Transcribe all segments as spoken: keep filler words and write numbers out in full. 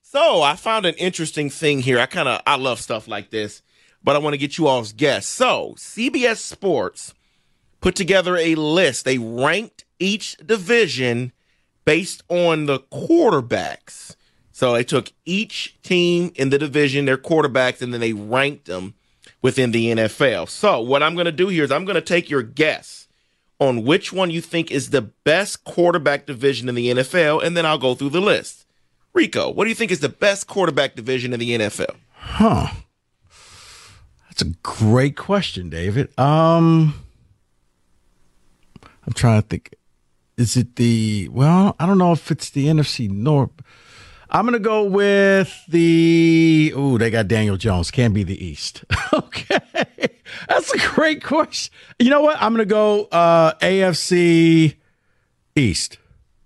So I found an interesting thing here. I kind of I love stuff like this, but I want to get you all's guess. So C B S Sports put together a list. They ranked each division based on the quarterbacks. So they took each team in the division, their quarterbacks, and then they ranked them within the N F L. So what I'm going to do here is I'm going to take your guess on which one you think is the best quarterback division in the N F L, and then I'll go through the list. Rico, what do you think is the best quarterback division in the N F L? Huh. That's a great question, David. Um, I'm trying to think. Is it the, well, I don't know if it's the N F C North. I'm going to go with the, ooh, they got Daniel Jones. Can't be the East. Okay. That's a great question. You know what? I'm going to go uh, A F C East.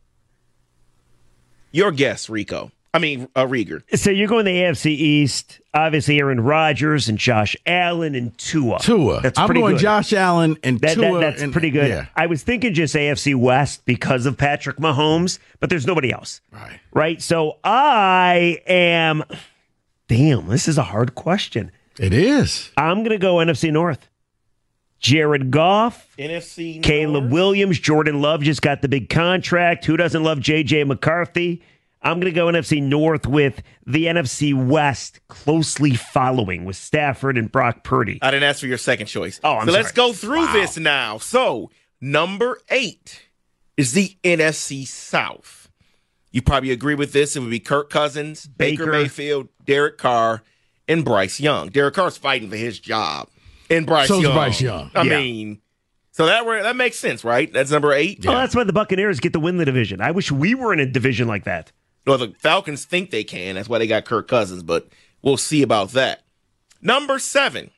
Your guess, Rico. I mean, uh, Rieger. So you're going the A F C East. Obviously, Aaron Rodgers and Josh Allen and Tua. Tua. That's I'm pretty going good. Josh Allen and that, Tua. That, that's and, pretty good. Yeah. I was thinking just A F C West because of Patrick Mahomes, but there's nobody else. Right. Right? So I am, damn, this is a hard question. It is. I'm going to go N F C North. Jared Goff, N F C North. Caleb Williams, Jordan Love just got the big contract. Who doesn't love J J McCarthy? I'm going to go N F C North with the N F C West closely following with Stafford and Brock Purdy. I didn't ask for your second choice. Oh, I'm So sorry. let's go through Wow. this now. So number eight is the N F C South. You probably agree with this. It would be Kirk Cousins, Baker, Baker. Mayfield, Derek Carr, and Bryce Young. Derek Carr's fighting for his job. And Bryce So's Young. Bryce Young. I Yeah. mean, so that that makes sense, right? That's number eight. Well, that's why the Buccaneers get to win the division. I wish we were in a division like that. Well, the Falcons think they can. That's why they got Kirk Cousins, but we'll see about that. Number seven.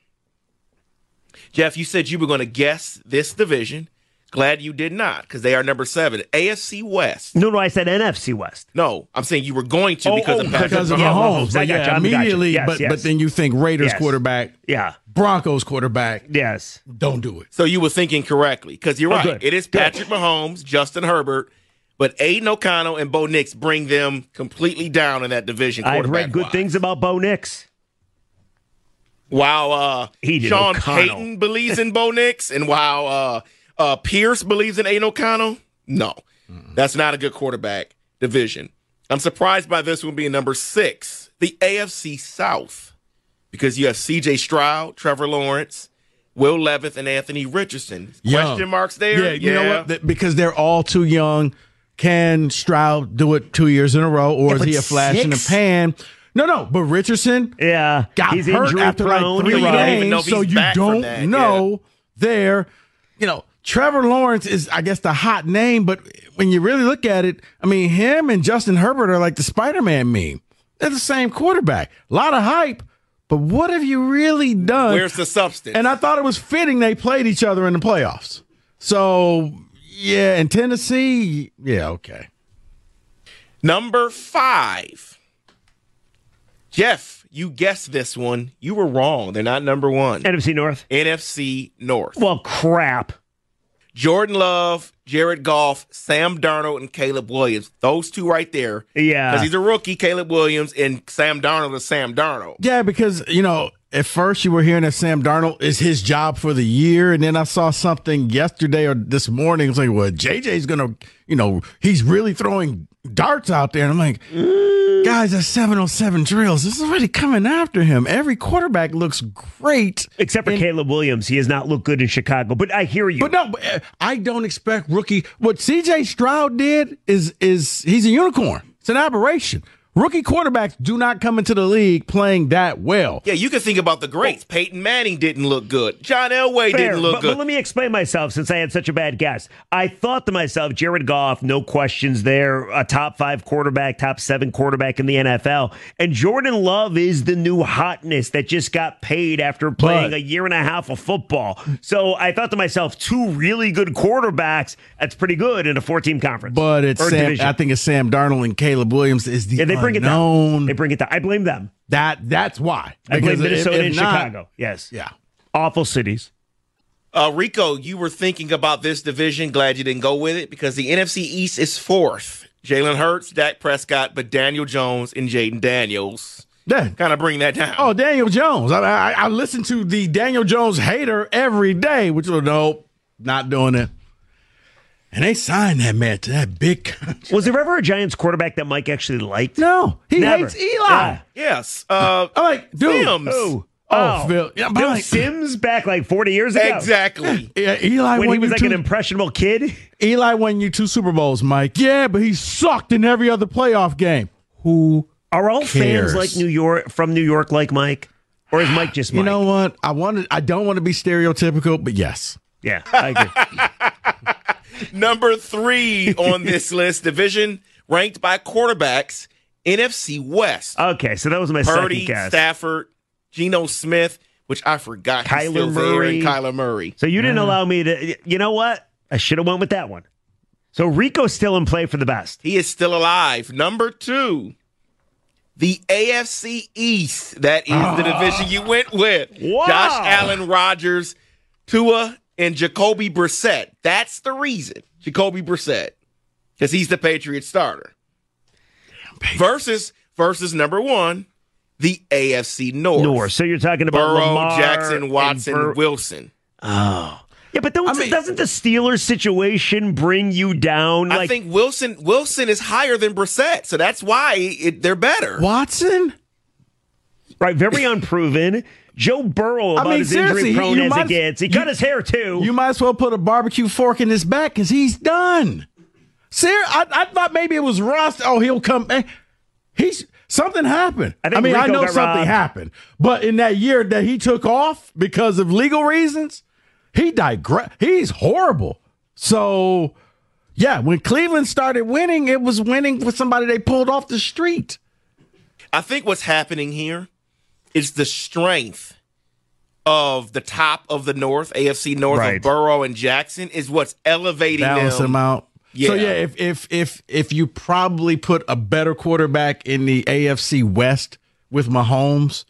Jeff, you said you were going to guess this division. Glad you did not, because they are number seven. A F C West. No, no, I said N F C West. No, I'm saying you were going to Oh, because oh, of Patrick Because of Yeah, Mahomes. Mahomes. I But got you. yeah, I got you. immediately, Yes, but, yes. but then you think Raiders Yes. quarterback, Yeah. Broncos quarterback, Yes. don't do it. So you were thinking correctly, because you're Oh, right. good. It is Good. Patrick Mahomes, Justin Herbert, but Aiden O'Connell and Bo Nix bring them completely down in that division. I've read good quarterback-wise. things about Bo Nix. While uh, He did Sean O'Connell. Payton believes in Bo Nix, and while uh, uh, Pierce believes in Aiden O'Connell, no, mm. that's not a good quarterback division. I'm surprised by this one being number six, the A F C South, because you have C J Stroud, Trevor Lawrence, Will Levis, and Anthony Richardson. Young. Question marks there? Yeah, you know what? Th- Because they're all too young. Can Stroud do it two years in a row, or Yeah, is but he a flash in the six? pan? No, no. But Richardson Yeah. got He's hurt injury after like prone. three You're You right. don't even know games, if so he's you back from don't that, know there. You know, Trevor Lawrence is, I guess, the hot name, but when you really look at it, I mean, him and Justin Herbert are like the Spider-Man meme. They're the same quarterback. A lot of hype, but what have you really done? Where's the substance? And I thought it was fitting they played each other in the playoffs. So, yeah, in Tennessee, yeah, okay. Number five. Jeff, you guessed this one. You were wrong. They're not number one. N F C North. N F C North. Well, crap. Jordan Love, Jared Goff, Sam Darnold, and Caleb Williams. Those two right there. Yeah. Because he's a rookie, Caleb Williams, and Sam Darnold is Sam Darnold. Yeah, because, you know, at first you were hearing that Sam Darnold is his job for the year, and then I saw something yesterday or this morning. It's like, well, J J's going to, you know, he's really throwing darts out there. And I'm like, guys, that's seven oh seven drills. This is already coming after him. Every quarterback looks great. Except for And- Caleb Williams. He has not looked good in Chicago. But I hear you. But no, but, uh, I don't expect rookie. What C J Stroud did is is he's a unicorn. It's an aberration. Rookie quarterbacks do not come into the league playing that well. Yeah, you can think about the greats. Peyton Manning didn't look good. John Elway Fair, didn't look but, good. but let me explain myself since I had such a bad guess. I thought to myself, Jared Goff, no questions there, a top five quarterback, top seven quarterback in the N F L. And Jordan Love is the new hotness that just got paid after playing But- a year and a half of football. So I thought to myself, two really good quarterbacks, that's pretty good in a four-team conference. But it's Or Sam, division. I think it's Sam Darnold and Caleb Williams is the Yeah, they bring it down. unknown. They bring it down. I blame them. That that's why. I blame Because if- Minnesota if and not- Chicago. Yes. Yeah. Awful cities. Uh, Rico, you were thinking about this division. Glad you didn't go with it because the N F C East is fourth. Jalen Hurts, Dak Prescott, but Daniel Jones and Jaden Daniels. Yeah. Kind of bring that down. Oh, Daniel Jones. I, I, I listen to the Daniel Jones hater every day, which was, nope, not doing it. And they signed that man to that big contract. Was there ever a Giants quarterback that Mike actually liked? No, he Never. hates Eli. Yeah. Yes. Uh, I'm like, dude. Sims. Who? Oh, Phil. Yeah, but Bill like- Sims back like forty years ago. Exactly. Yeah, Eli When won he was you like two, an impressionable kid. Eli won you two Super Bowls, Mike. Yeah, but he sucked in every other playoff game. Who Are all cares? fans like New York from New York like Mike? Or is Mike just Mike? You know what? I wanted. I don't want to be stereotypical, but yes. Yeah, I agree. Number three on this list, division ranked by quarterbacks, N F C West. Okay, so that was my Purdy, second guess. Stafford, Geno Smith, which I forgot he's Kyler still there, Murray. and Kyler Murray. So you didn't allow me to. You know what? I should have went with that one. So Rico's still in play for the best. He is still alive. Number two, the A F C East. That is the division you went with. Wow. Josh Allen, Rodgers, Tua, and Jacoby Brissett. That's the reason. Jacoby Brissett. Because he's the Patriots starter. Versus, versus number one, the A F C North. North. So you're talking about Burrow, Lamar, Jackson, and Watson, Bur- Wilson. Oh. Yeah, but don't, I mean- doesn't the Steelers situation bring you down? I Like, think Wilson Wilson is higher than Brissett, so that's why it, they're better. Watson. right, very unproven. Joe Burrow, about mean, as seriously, injury prone you as might- it gets. He you- cut his hair too. You might as well put a barbecue fork in his back because he's done. Ser- I, I thought maybe it was rust. Oh, he'll come back. He's something happened. I I, think mean, I Rico know got something robbed. happened, but in that year that he took off because of legal reasons, he digress. He's horrible. So, yeah, when Cleveland started winning, it was winning with somebody they pulled off the street. I think what's happening here is the strength of the top of the North, A F C North Right. of Burrow and Jackson, is what's elevating Balance them. them out. So Yeah. yeah, if if if if you probably put a better quarterback in the A F C West with Mahomes,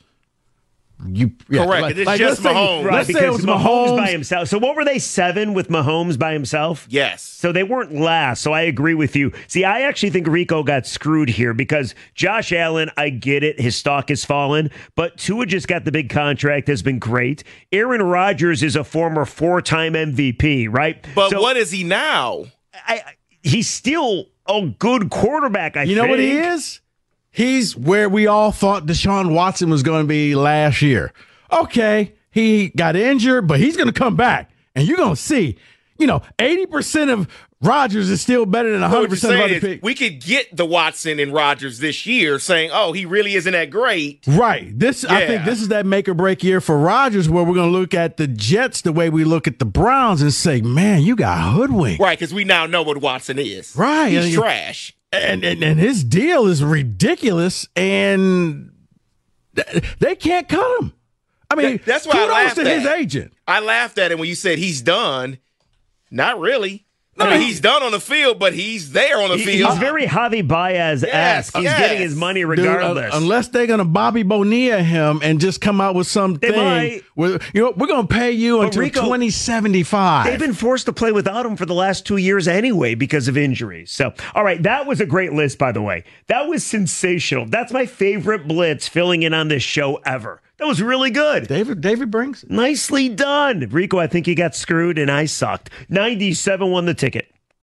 you yeah, Correct. It is just let's say- Mahomes. right, Let's say it because was Mahomes, Mahomes. by himself. So what were they, seven with Mahomes by himself? Yes. So they weren't last. So I agree with you. See, I actually think Rico got screwed here because Josh Allen, I get it. His stock has fallen, but Tua just got the big contract, has been great. Aaron Rodgers is a former four-time M V P, right? But So what is he now? I, I- he's still a good quarterback, I You know think. what he is? He's where we all thought Deshaun Watson was going to be last year. Okay, he got injured, but he's going to come back, and you're going to see. You know, eighty percent of Rodgers is still better than So one what hundred you're percent of saying other is picks. we could get the Watson and Rodgers this year, saying, "Oh, he really isn't that great." Right. This I think Yeah. this is that make or break year for Rodgers, where we're going to look at the Jets the way we look at the Browns and say, "Man, you got hoodwinked." Right, because we now know what Watson is. Right. He's And- trash. And, and and his deal is ridiculous, and th- they can't cut him. I mean, That- that's why I kudos laughed to at his it. agent. I laughed at him when you said he's done. Not really. No, I mean, he- he's done on the field, but he's there on the He- field. He's very Javi Baez-esque. Yes, He's yes. getting his money Dude, un- regardless. unless they're going to Bobby Bonilla him and just come out with something, might. where, you know, we're going to pay you But until Rico, twenty seventy-five. They've been forced to play without him for the last two years anyway because of injuries. So, all right, that was a great list, by the way. That was sensational. That's my favorite blitz filling in on this show ever. That was really good. David David brings. Nicely done. Rico, I think you got screwed and I sucked. ninety-seven won the ticket.